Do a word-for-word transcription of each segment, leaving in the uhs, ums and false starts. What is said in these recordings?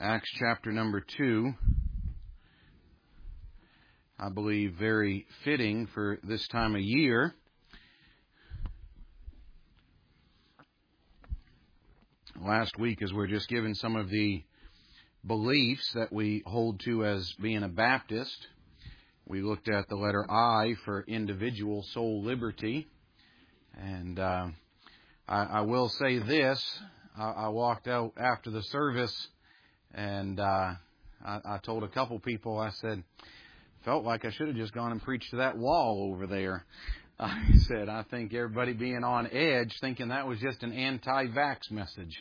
Acts chapter number two, I believe very fitting for this time of year. Last week, as we're just given some of the beliefs that we hold to as being a Baptist, we looked at the letter I for individual soul liberty. And uh, I, I will say this, I, I walked out after the service and uh, I, I told a couple people, I said, felt like I should have just gone and preached to that wall over there. I said, I think everybody being on edge thinking that was just an anti-vax message.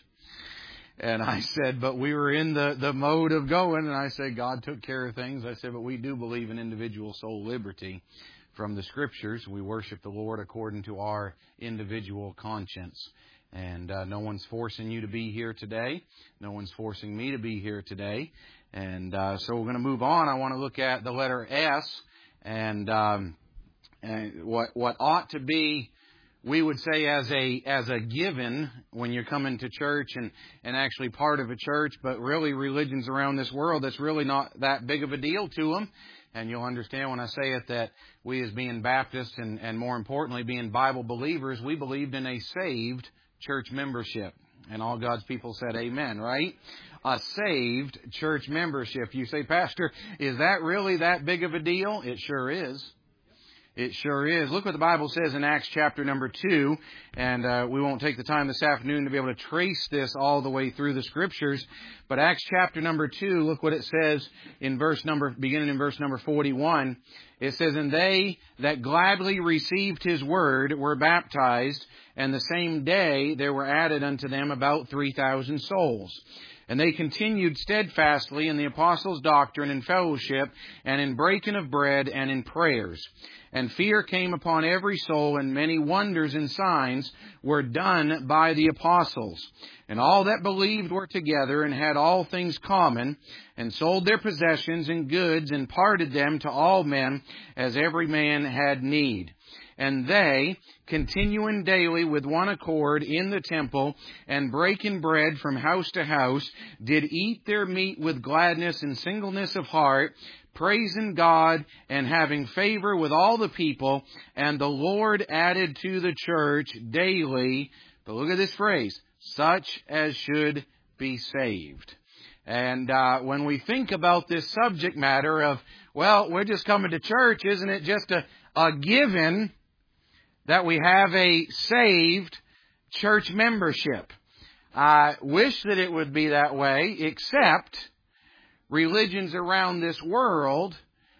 And I said, but we were in the, the mode of going, and I said, God took care of things. I said, but we do believe in individual soul liberty from the Scriptures. We worship the Lord according to our individual conscience. And uh, no one's forcing you to be here today. No one's forcing me to be here today. And uh, so we're going to move on. I want to look at the letter S and, um, and what what ought to be, we would say, as a as a given when you're coming to church and, and actually part of a church, but really religions around this world, that's really not that big of a deal to them. And you'll understand when I say it that we as being Baptists and, and more importantly being Bible believers, we believed in a saved church membership. And all God's people said amen, right? A saved church membership. You say, Pastor, is that really that big of a deal? It sure is. It sure is. Look what the Bible says in Acts chapter number two. And uh, we won't take the time this afternoon to be able to trace this all the way through the Scriptures. But Acts chapter number two, look what it says in verse number, beginning in verse number forty-one. It says, and they that gladly received his word were baptized, and the same day there were added unto them about three thousand souls. And they continued steadfastly in the apostles' doctrine and fellowship, and in breaking of bread, and in prayers. And fear came upon every soul, and many wonders and signs were done by the apostles. And all that believed were together, and had all things common, and sold their possessions and goods, and parted them to all men, as every man had need. And they, continuing daily with one accord in the temple, and breaking bread from house to house, did eat their meat with gladness and singleness of heart, praising God and having favor with all the people. And the Lord added to the church daily, but look at this phrase, such as should be saved. And uh, when we think about this subject matter of, well, we're just coming to church, isn't it just a, a given that we have a saved church membership? I wish that it would be that way, except religions around this world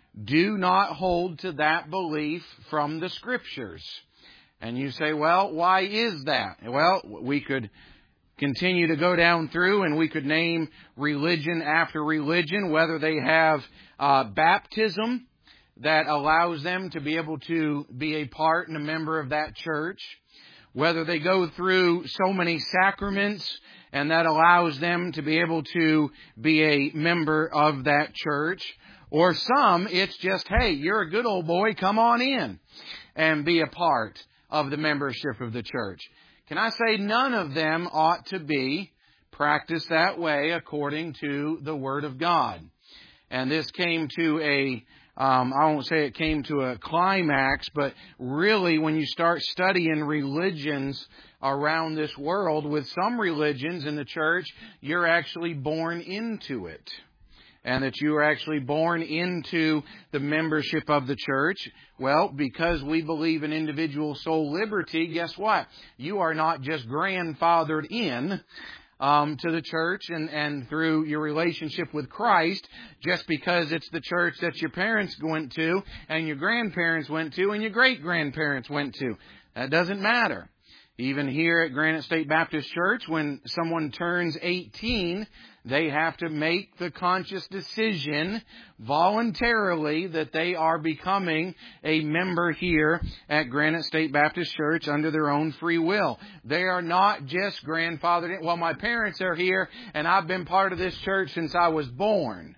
do not hold to that belief from the Scriptures. And you say, well, why is that? Well, we could continue to go down through and we could name religion after religion, whether they have uh, baptism that allows them to be able to be a part and a member of that church, whether they go through so many sacraments and that allows them to be able to be a member of that church, or some, it's just, hey, you're a good old boy, come on in and be a part of the membership of the church. Can I say none of them ought to be practiced that way according to the Word of God? And this came to a Um, I won't say it came to a climax, but really when you start studying religions around this world, with some religions in the church, you're actually born into it. And that you are actually born into the membership of the church. Well, because we believe in individual soul liberty, guess what? You are not just grandfathered in Um, to the church and, and through your relationship with Christ, just because it's the church that your parents went to and your grandparents went to and your great-grandparents went to. That doesn't matter. Even here at Granite State Baptist Church, when someone turns eighteen, they have to make the conscious decision voluntarily that they are becoming a member here at Granite State Baptist Church under their own free will. They are not just grandfathered in. Well, my parents are here and I've been part of this church since I was born.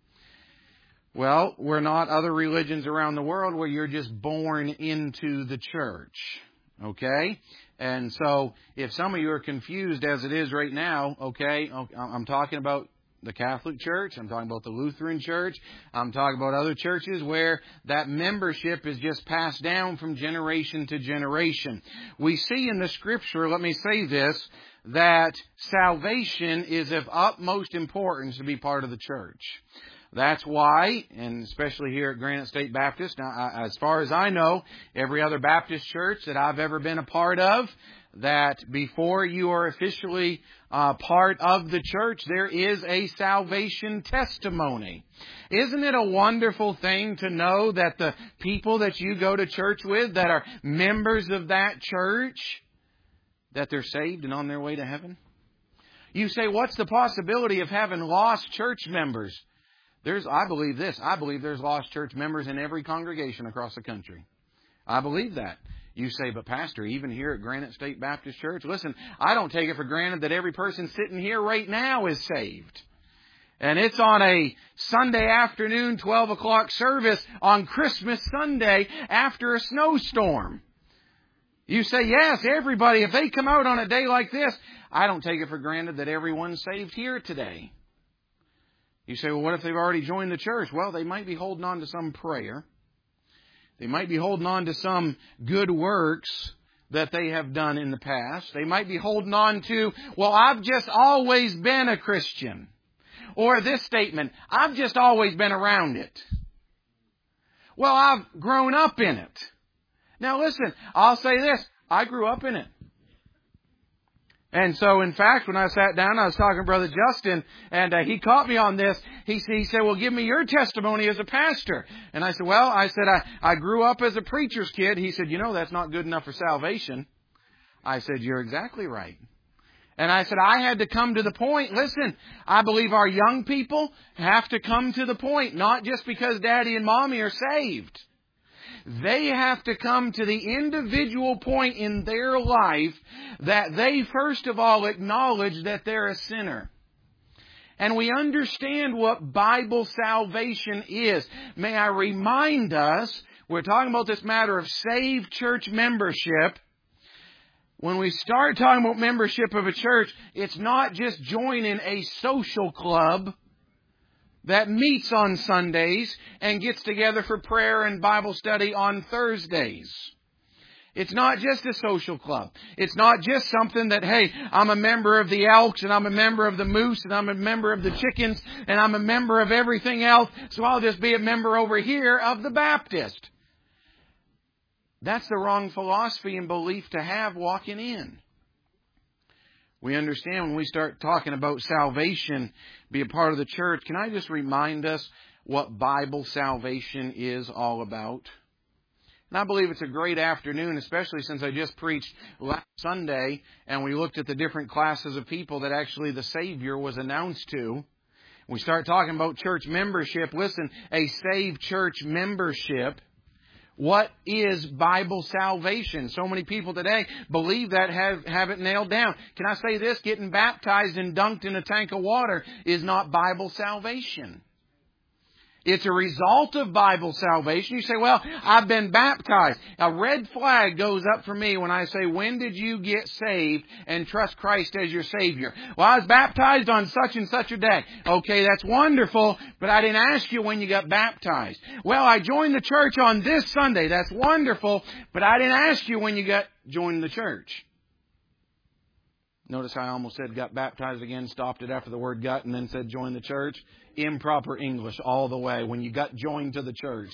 Well, we're not other religions around the world where you're just born into the church. Okay? And so if some of you are confused as it is right now, okay, I'm talking about the Catholic Church. I'm talking about the Lutheran Church. I'm talking about other churches where that membership is just passed down from generation to generation. We see in the Scripture, let me say this, that salvation is of utmost importance to be part of the church. That's why, and especially here at Granite State Baptist, now, as far as I know, every other Baptist church that I've ever been a part of, that before you are officially uh, part of the church, there is a salvation testimony. Isn't it a wonderful thing to know that the people that you go to church with, that are members of that church, that they're saved and on their way to heaven? You say, what's the possibility of having lost church members? There's, I believe this. I believe there's lost church members in every congregation across the country. I believe that. You say, but Pastor, even here at Granite State Baptist Church, listen, I don't take it for granted that every person sitting here right now is saved. And it's on a Sunday afternoon, twelve o'clock service on Christmas Sunday after a snowstorm. You say, yes, everybody, if they come out on a day like this, I don't take it for granted that everyone's saved here today. You say, well, what if they've already joined the church? Well, they might be holding on to some prayer. They might be holding on to some good works that they have done in the past. They might be holding on to, well, I've just always been a Christian. Or this statement, I've just always been around it. Well, I've grown up in it. Now listen, I'll say this, I grew up in it. And so, in fact, when I sat down, I was talking to Brother Justin, and uh, he caught me on this. He, he said, well, give me your testimony as a pastor. And I said, well, I said, I, I grew up as a preacher's kid. He said, you know, that's not good enough for salvation. I said, you're exactly right. And I said, I had to come to the point. Listen, I believe our young people have to come to the point, not just because Daddy and Mommy are saved. They have to come to the individual point in their life that they first of all acknowledge that they're a sinner. And we understand what Bible salvation is. May I remind us, we're talking about this matter of saved church membership. When we start talking about membership of a church, it's not just joining a social club that meets on Sundays and gets together for prayer and Bible study on Thursdays. It's not just a social club. It's not just something that, hey, I'm a member of the Elks and I'm a member of the Moose and I'm a member of the Chickens and I'm a member of everything else, so I'll just be a member over here of the Baptist. That's the wrong philosophy and belief to have walking in. We understand when we start talking about salvation, be a part of the church. Can I just remind us what Bible salvation is all about? And I believe it's a great afternoon, especially since I just preached last Sunday and we looked at the different classes of people that actually the Savior was announced to. We start talking about church membership. Listen, a saved church membership. What is Bible salvation? So many people today believe that, have, have it nailed down. Can I say this? Getting baptized and dunked in a tank of water is not Bible salvation. It's a result of Bible salvation. You say, well, I've been baptized. A red flag goes up for me when I say, when did you get saved and trust Christ as your Savior? Well, I was baptized on such and such a day. Okay, that's wonderful, but I didn't ask you when you got baptized. Well, I joined the church on this Sunday. That's wonderful, but I didn't ask you when you got joined the church. Notice how I almost said got baptized again, stopped it after the word got, and then said join the church. Improper English all the way when you got joined to the church.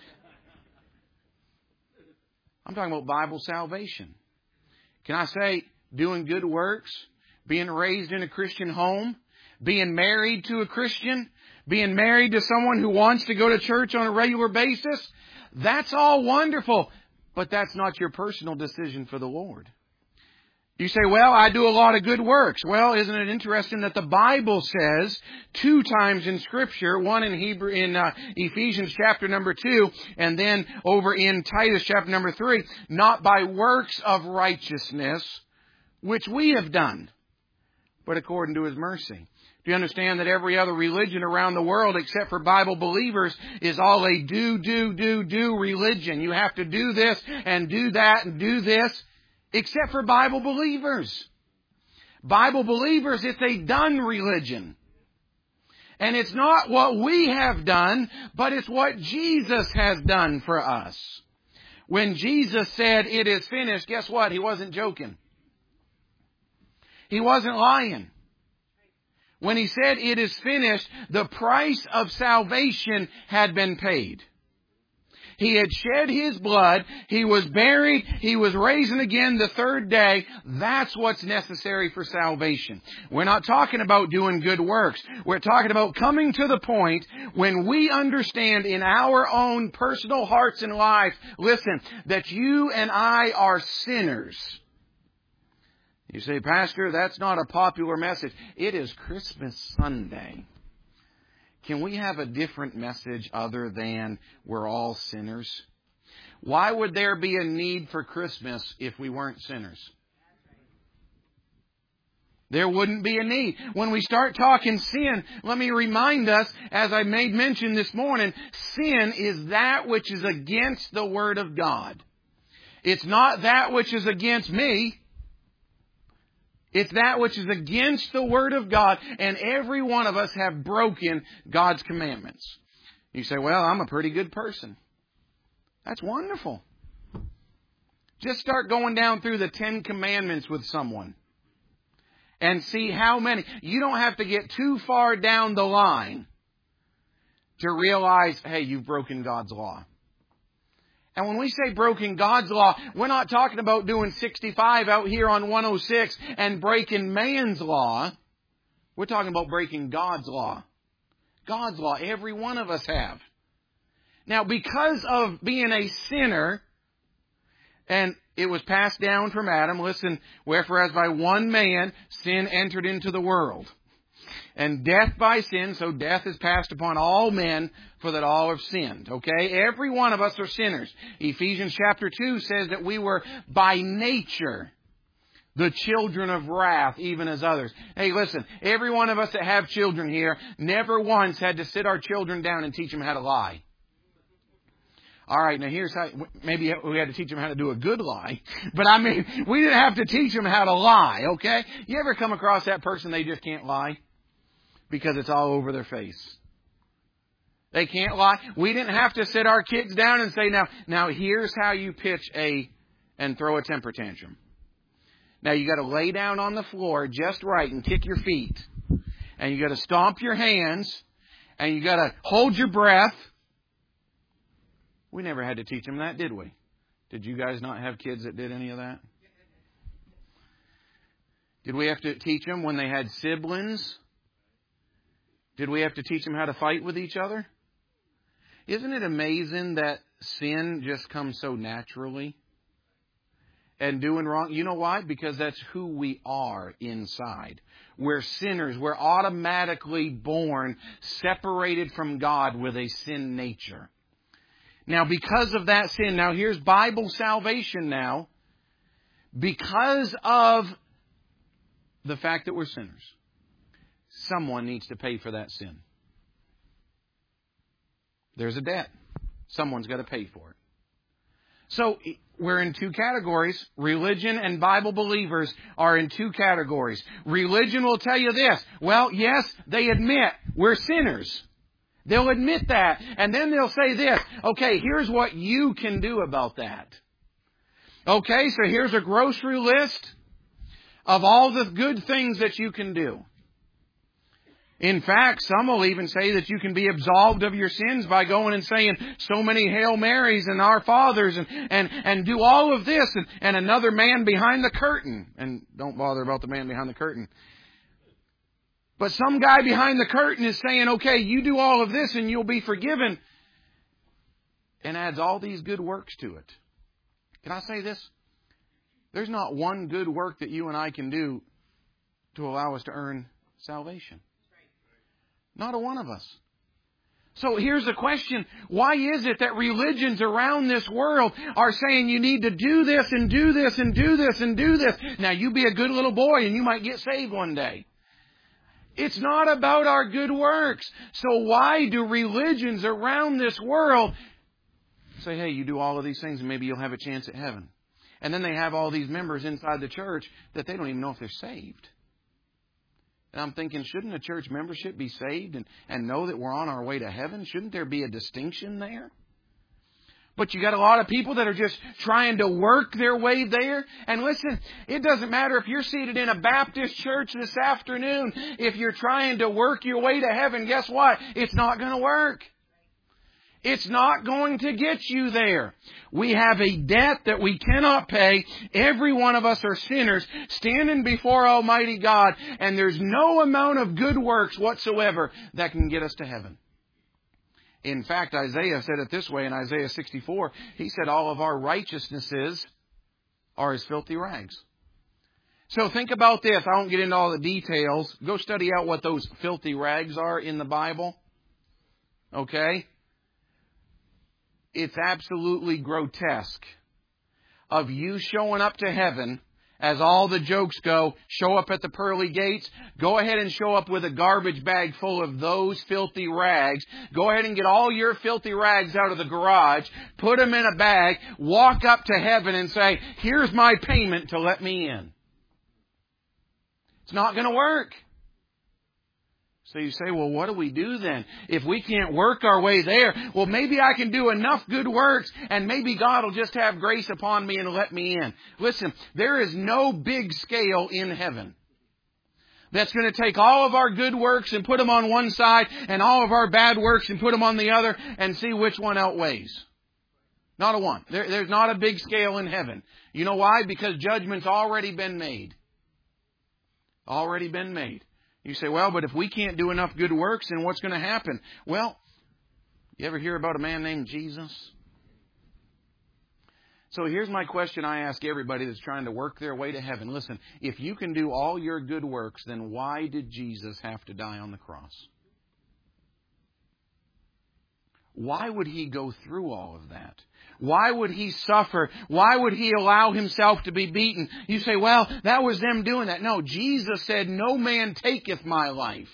I'm talking about Bible salvation. Can I say doing good works, being raised in a Christian home, being married to a Christian, being married to someone who wants to go to church on a regular basis? That's all wonderful, but that's not your personal decision for the Lord. You say, well, I do a lot of good works. Well, isn't it interesting that the Bible says two times in Scripture, one in Hebrew, in uh, Ephesians chapter number two, and then over in Titus chapter number three, not by works of righteousness, which we have done, but according to His mercy. Do you understand that every other religion around the world, except for Bible believers, is all a do, do, do, do religion? You have to do this and do that and do this. Except for Bible believers. Bible believers, it's a done religion. And it's not what we have done, but it's what Jesus has done for us. When Jesus said, "It is finished," guess what? He wasn't joking. He wasn't lying. When He said, "It is finished," the price of salvation had been paid. He had shed His blood. He was buried. He was raised again the third day. That's what's necessary for salvation. We're not talking about doing good works. We're talking about coming to the point when we understand in our own personal hearts and lives, listen, that you and I are sinners. You say, "Pastor, that's not a popular message." It is Christmas Sunday. Can we have a different message other than we're all sinners? Why would there be a need for Christmas if we weren't sinners? There wouldn't be a need. When we start talking sin, let me remind us, as I made mention this morning, sin is that which is against the Word of God. It's not that which is against me. It's that which is against the Word of God, and every one of us have broken God's commandments. You say, "Well, I'm a pretty good person." That's wonderful. Just start going down through the Ten Commandments with someone and see how many. You don't have to get too far down the line to realize, hey, you've broken God's law. And when we say broken God's law, we're not talking about doing sixty-five out here on one oh six and breaking man's law. We're talking about breaking God's law. God's law. Every one of us have. Now, because of being a sinner, and it was passed down from Adam, listen, "Wherefore as by one man sin entered into the world. And death by sin," so death is passed upon all men, "for that all have sinned." Okay? Every one of us are sinners. Ephesians chapter two says that we were by nature the children of wrath, even as others. Hey, listen, every one of us that have children here never once had to sit our children down and teach them how to lie. All right, now here's how, maybe we had to teach them how to do a good lie. But I mean, we didn't have to teach them how to lie, okay? You ever come across that person, they just can't lie? Because it's all over their face. They can't lie. We didn't have to sit our kids down and say, now, now here's how you pitch a, and throw a temper tantrum. Now you got to lay down on the floor just right and kick your feet. And you got to stomp your hands. And you got to hold your breath. We never had to teach them that, did we? Did you guys not have kids that did any of that? Did we have to teach them when they had siblings? Did we have to teach them how to fight with each other? Isn't it amazing that sin just comes so naturally? And doing wrong, you know why? Because that's who we are inside. We're sinners. We're automatically born separated from God with a sin nature. Now, because of that sin, now here's Bible salvation now. Because of the fact that we're sinners, someone needs to pay for that sin. There's a debt. Someone's got to pay for it. So we're in two categories. Religion and Bible believers are in two categories. Religion will tell you this. Well, yes, they admit we're sinners. They'll admit that. And then they'll say this. Okay, here's what you can do about that. Okay, so here's a grocery list of all the good things that you can do. In fact, some will even say that you can be absolved of your sins by going and saying so many Hail Marys and Our Fathers and, and, and do all of this. And, and another man behind the curtain. And don't bother about the man behind the curtain. But some guy behind the curtain is saying, okay, you do all of this and you'll be forgiven. And adds all these good works to it. Can I say this? There's not one good work that you and I can do to allow us to earn salvation. Not a one of us. So here's the question. Why is it that religions around this world are saying you need to do this and do this and do this and do this? Now you be a good little boy and you might get saved one day. It's not about our good works. So why do religions around this world say, hey, you do all of these things and maybe you'll have a chance at heaven? And then they have all these members inside the church that they don't even know if they're saved. And I'm thinking, shouldn't a church membership be saved and, and know that we're on our way to heaven? Shouldn't there be a distinction there? But you got a lot of people that are just trying to work their way there. And listen, it doesn't matter if you're seated in a Baptist church this afternoon. If you're trying to work your way to heaven, guess what? It's not going to work. It's not going to get you there. We have a debt that we cannot pay. Every one of us are sinners standing before Almighty God. And there's no amount of good works whatsoever that can get us to heaven. In fact, Isaiah said it this way in Isaiah sixty-four. He said all of our righteousnesses are as filthy rags. So think about this. I won't get into all the details. Go study out what those filthy rags are in the Bible. Okay? It's absolutely grotesque of you showing up to heaven. As all the jokes go, show up at the pearly gates. Go ahead and show up with a garbage bag full of those filthy rags. Go ahead and get all your filthy rags out of the garage. Put them in a bag. Walk up to heaven and say, here's my payment to let me in. It's not going to work. So you say, well, what do we do then? If we can't work our way there, well, maybe I can do enough good works and maybe God will just have grace upon me and let me in. Listen, there is no big scale in heaven that's going to take all of our good works and put them on one side and all of our bad works and put them on the other and see which one outweighs. Not a one. There, there's not a big scale in heaven. You know why? Because judgment's already been made. Already been made. You say, well, but if we can't do enough good works, then what's going to happen? Well, you ever hear about a man named Jesus? So here's my question I ask everybody that's trying to work their way to heaven. Listen, if you can do all your good works, then why did Jesus have to die on the cross? Why would He go through all of that? Why would He suffer? Why would He allow Himself to be beaten? You say, well, that was them doing that. No, Jesus said, no man taketh my life.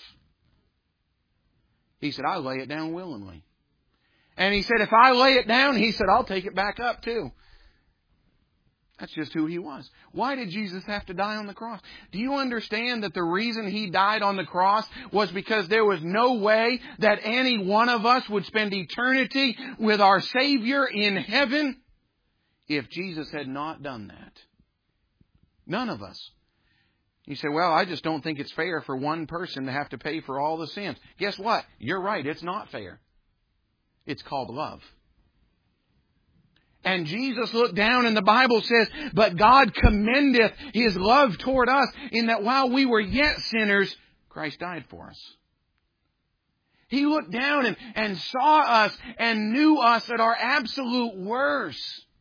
He said, I lay it down willingly. And He said, if I lay it down, He said, I'll take it back up too. That's just who He was. Why did Jesus have to die on the cross? Do you understand that the reason He died on the cross was because there was no way that any one of us would spend eternity with our Savior in heaven if Jesus had not done that? None of us. You say, well, I just don't think it's fair for one person to have to pay for all the sins. Guess what? You're right. It's not fair. It's called love. And Jesus looked down and the Bible says, but God commendeth His love toward us in that while we were yet sinners, Christ died for us. He looked down and, and saw us and knew us at our absolute worst.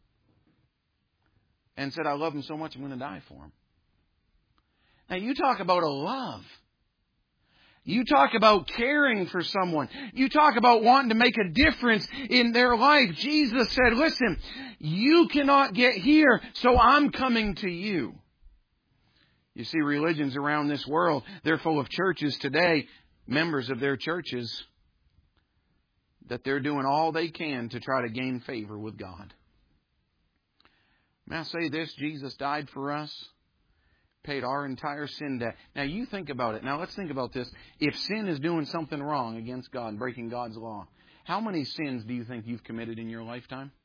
And said, I love Him so much I'm going to die for Him. Now you talk about a love. You talk about caring for someone. You talk about wanting to make a difference in their life. Jesus said, listen, you cannot get here, so I'm coming to you. You see, religions around this world, they're full of churches today, members of their churches, that they're doing all they can to try to gain favor with God. May I say this? Jesus died for us. Paid our entire sin debt. Now you think about it. Now let's think about this. If sin is doing something wrong against God, breaking God's law, how many sins do you think you've committed in your lifetime?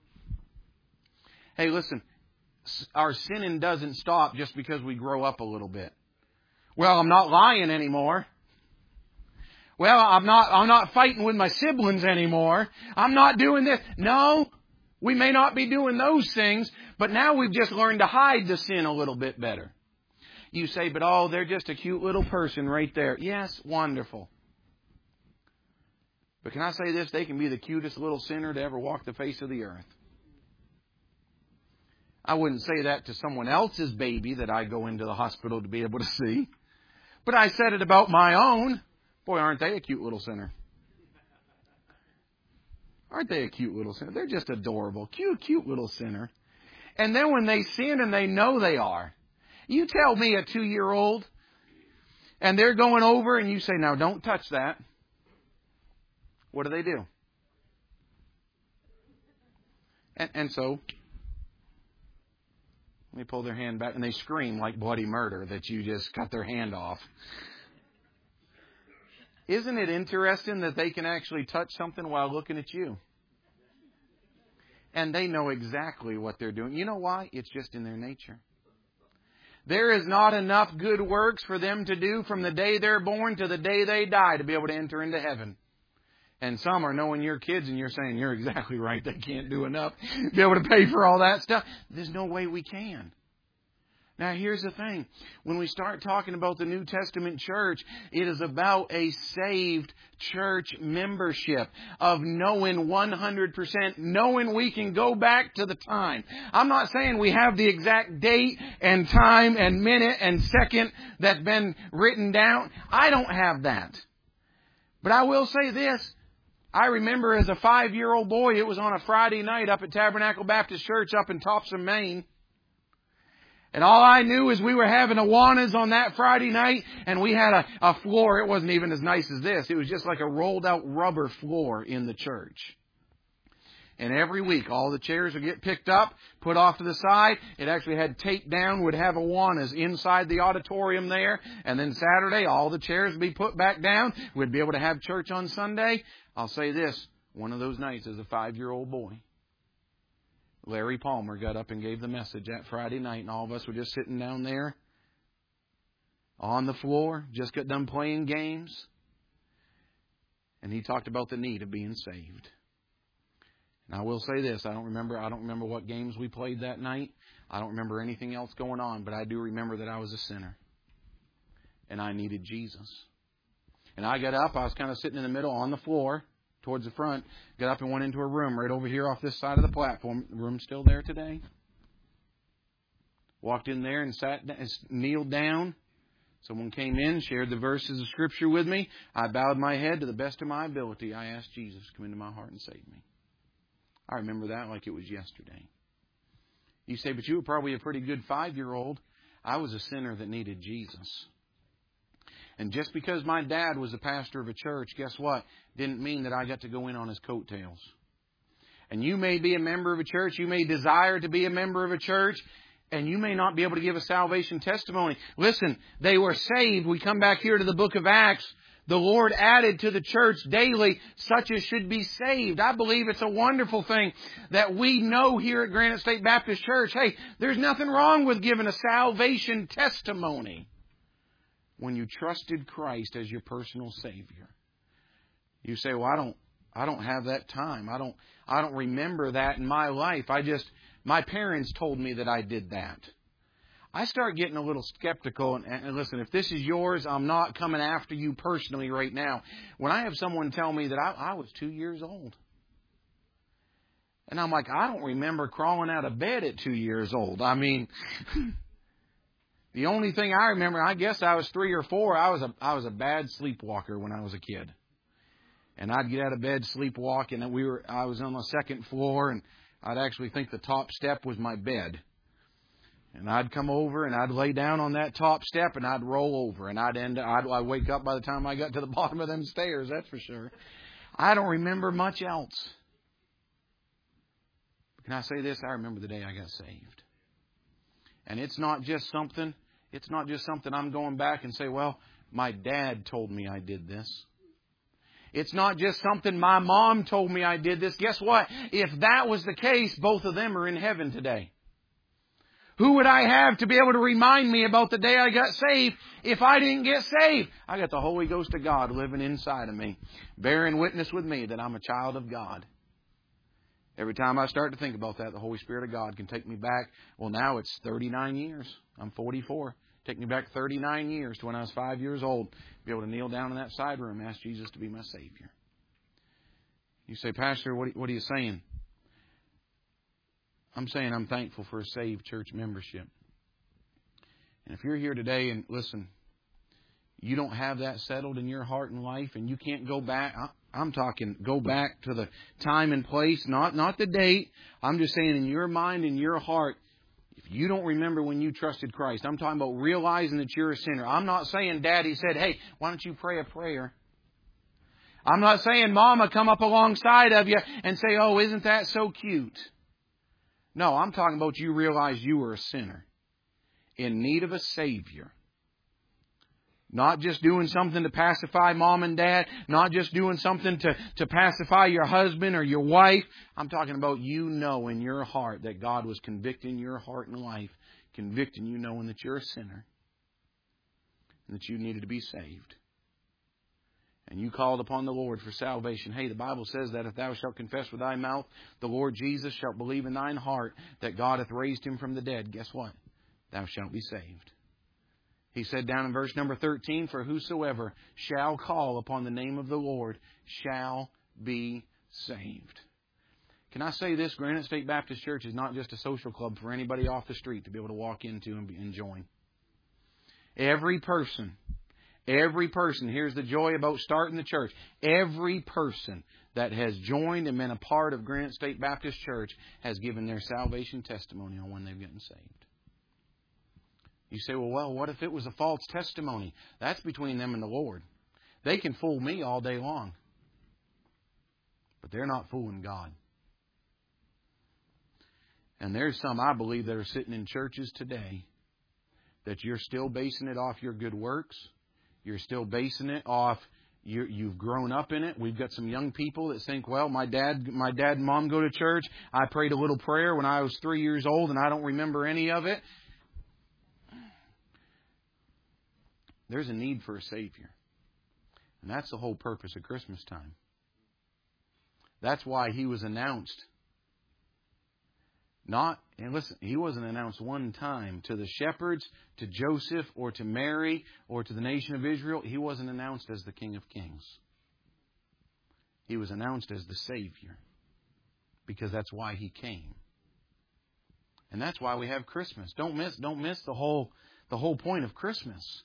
Hey, listen, our sinning doesn't stop just because we grow up a little bit. Well, I'm not lying anymore. Well, I'm not, I'm not fighting with my siblings anymore. I'm not doing this. No, we may not be doing those things, but now we've just learned to hide the sin a little bit better. You say, but oh, they're just a cute little person right there. Yes, wonderful. But can I say this? They can be the cutest little sinner to ever walk the face of the earth. I wouldn't say that to someone else's baby that I go into the hospital to be able to see. But I said it about my own. Boy, aren't they a cute little sinner? Aren't they a cute little sinner? They're just adorable. Cute, cute little sinner. And then when they sin and they know they are, you tell me a two-year-old and they're going over and you say, now don't touch that. What do they do? And, and so they pull their hand back and they scream like bloody murder that you just cut their hand off. Isn't it interesting that they can actually touch something while looking at you? And they know exactly what they're doing. You know why? It's just in their nature. There is not enough good works for them to do from the day they're born to the day they die to be able to enter into heaven. And some are knowing your kids and you're saying, you're exactly right, they can't do enough to be able to pay for all that stuff. There's no way we can. Now, here's the thing. When we start talking about the New Testament church, it is about a saved church membership of knowing one hundred percent, knowing we can go back to the time. I'm not saying we have the exact date and time and minute and second that's been written down. I don't have that. But I will say this. I remember as a five-year-old boy, it was on a Friday night up at Tabernacle Baptist Church up in Topsom, Maine. And all I knew is we were having Awanas on that Friday night, and we had a, a floor. It wasn't even as nice as this. It was just like a rolled out rubber floor in the church. And every week, all the chairs would get picked up, put off to the side. It actually had tape down, would have Awanas inside the auditorium there. And then Saturday, all the chairs would be put back down. We'd be able to have church on Sunday. I'll say this, one of those nights as a five-year-old boy, Larry Palmer got up and gave the message that Friday night, and all of us were just sitting down there on the floor, just got done playing games. And he talked about the need of being saved. And I will say this, I don't remember I don't remember what games we played that night. I don't remember anything else going on, but I do remember that I was a sinner. And I needed Jesus. And I got up, I was kind of sitting in the middle on the floor, towards the front, got up and went into a room right over here off this side of the platform. The room's still there today. Walked in there and sat, kneeled down. Someone came in, shared the verses of Scripture with me. I bowed my head to the best of my ability. I asked Jesus to come into my heart and save me. I remember that like it was yesterday. You say, but you were probably a pretty good five-year-old. I was a sinner that needed Jesus. And just because my dad was a pastor of a church, guess what? Didn't mean that I got to go in on his coattails. And you may be a member of a church. You may desire to be a member of a church. And you may not be able to give a salvation testimony. Listen, they were saved. We come back here to the book of Acts. The Lord added to the church daily such as should be saved. I believe it's a wonderful thing that we know here at Granite State Baptist Church. Hey, there's nothing wrong with giving a salvation testimony. When you trusted Christ as your personal Savior. You say, well, I don't I don't have that time. I don't I don't remember that in my life. I just my parents told me that I did that. I start getting a little skeptical. And, and listen, if this is yours, I'm not coming after you personally right now. When I have someone tell me that I, I was two years old. And I'm like, I don't remember crawling out of bed at two years old. I mean... The only thing I remember, I guess I was three or four, I was a I was a bad sleepwalker when I was a kid. And I'd get out of bed, sleepwalk, and we were I was on the second floor, and I'd actually think the top step was my bed. And I'd come over, and I'd lay down on that top step, and I'd roll over, and I'd end I'd, I'd wake up by the time I got to the bottom of them stairs, that's for sure. I don't remember much else. Can I say this? I remember the day I got saved. And it's not just something, it's not just something I'm going back and say, well, my dad told me I did this. It's not just something my mom told me I did this. Guess what? If that was the case, both of them are in heaven today. Who would I have to be able to remind me about the day I got saved if I didn't get saved? I got the Holy Ghost of God living inside of me, bearing witness with me that I'm a child of God. Every time I start to think about that, the Holy Spirit of God can take me back. Well, now it's thirty-nine years. I'm forty-four. Take me back thirty-nine years to when I was five years old. Be able to kneel down in that side room and ask Jesus to be my Savior. You say, Pastor, what are you saying? I'm saying I'm thankful for a saved church membership. And if you're here today and listen, you don't have that settled in your heart and life and you can't go back... I'm talking go back to the time and place, not not the date. I'm just saying in your mind, in your heart, if you don't remember when you trusted Christ, I'm talking about realizing that you're a sinner. I'm not saying Daddy said, hey, why don't you pray a prayer? I'm not saying Mama come up alongside of you and say, oh, isn't that so cute? No, I'm talking about you realize you were a sinner in need of a Savior. Not just doing something to pacify mom and dad. Not just doing something to, to pacify your husband or your wife. I'm talking about you know in your heart that God was convicting your heart and life. Convicting you knowing that you're a sinner. And that you needed to be saved. And you called upon the Lord for salvation. Hey, the Bible says that if thou shalt confess with thy mouth the Lord Jesus, shalt believe in thine heart that God hath raised him from the dead. Guess what? Thou shalt be saved. He said down in verse number thirteen, for whosoever shall call upon the name of the Lord shall be saved. Can I say this? Granite State Baptist Church is not just a social club for anybody off the street to be able to walk into and, be, and join. Every person, every person, here's the joy about starting the church. Every person that has joined and been a part of Granite State Baptist Church has given their salvation testimony on when they've gotten saved. You say, well, well, what if it was a false testimony? That's between them and the Lord. They can fool me all day long. But they're not fooling God. And there's some, I believe, that are sitting in churches today that you're still basing it off your good works. You're still basing it off you, you've grown up in it. We've got some young people that think, well, my dad, my dad and mom go to church. I prayed a little prayer when I was three years old and I don't remember any of it. There's a need for a Savior. And that's the whole purpose of Christmas time. That's why He was announced. Not, and listen, He wasn't announced one time to the shepherds, to Joseph, or to Mary, or to the nation of Israel. He wasn't announced as the King of Kings. He was announced as the Savior. Because that's why He came. And that's why we have Christmas. Don't miss, don't miss the whole, the whole point of Christmas.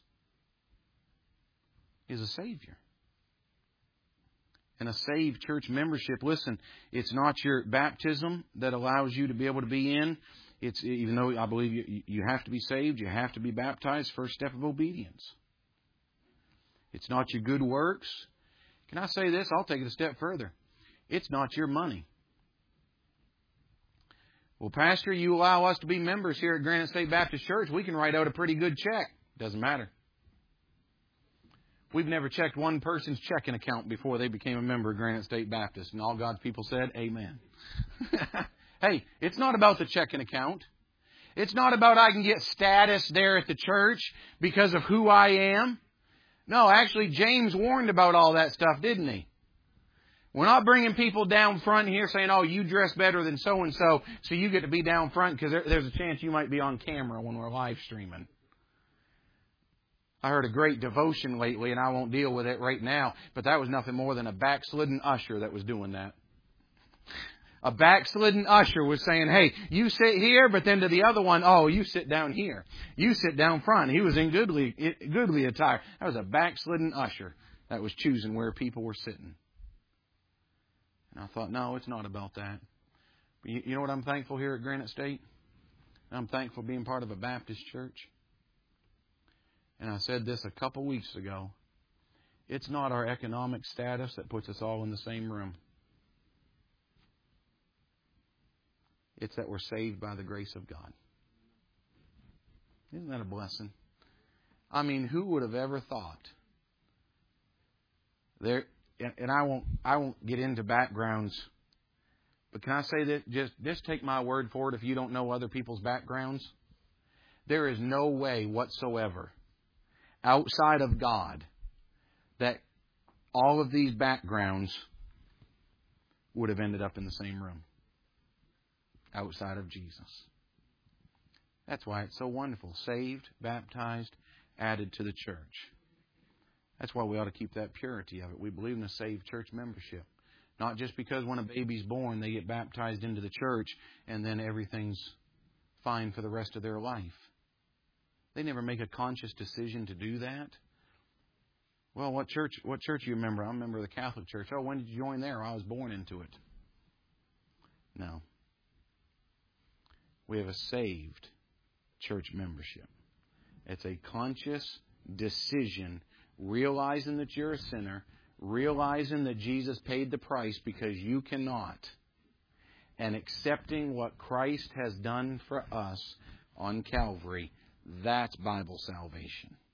Is a Savior. And a saved church membership, listen, it's not your baptism that allows you to be able to be in. It's, even though I believe you, you have to be saved, you have to be baptized, first step of obedience. It's not your good works. Can I say this? I'll take it a step further. It's not your money. Well, Pastor, you allow us to be members here at Granite State Baptist Church. We can write out a pretty good check. Doesn't matter. We've never checked one person's checking account before they became a member of Granite State Baptist. And all God's people said, amen. Hey, it's not about the checking account. It's not about I can get status there at the church because of who I am. No, actually, James warned about all that stuff, didn't he? We're not bringing people down front here saying, oh, you dress better than so-and-so, so you get to be down front because there, there's a chance you might be on camera when we're live streaming. I heard a great devotion lately, and I won't deal with it right now, but that was nothing more than a backslidden usher that was doing that. A backslidden usher was saying, hey, you sit here, but then to the other one, oh, you sit down here. You sit down front. He was in goodly, goodly attire. That was a backslidden usher that was choosing where people were sitting. And I thought, no, it's not about that. But you, you know what I'm thankful here at Granite State? I'm thankful being part of a Baptist church. And I said this a couple weeks ago. It's not our economic status that puts us all in the same room. It's that we're saved by the grace of God. Isn't that a blessing? I mean, who would have ever thought? There, and I won't, I won't get into backgrounds. But can I say that? Just, just take my word for it if you don't know other people's backgrounds. There is no way whatsoever outside of God that all of these backgrounds would have ended up in the same room outside of Jesus. That's why it's so wonderful. Saved, baptized, added to the church. That's why we ought to keep that purity of it. We believe in a saved church membership. Not just because when a baby's born they get baptized into the church and then everything's fine for the rest of their life. They never make a conscious decision to do that. Well, what church what church do you remember? I'm a member of the Catholic Church. Oh, when did you join there? I was born into it. No. We have a saved church membership. It's a conscious decision, realizing that you're a sinner, realizing that Jesus paid the price because you cannot, and accepting what Christ has done for us on Calvary. That's Bible salvation.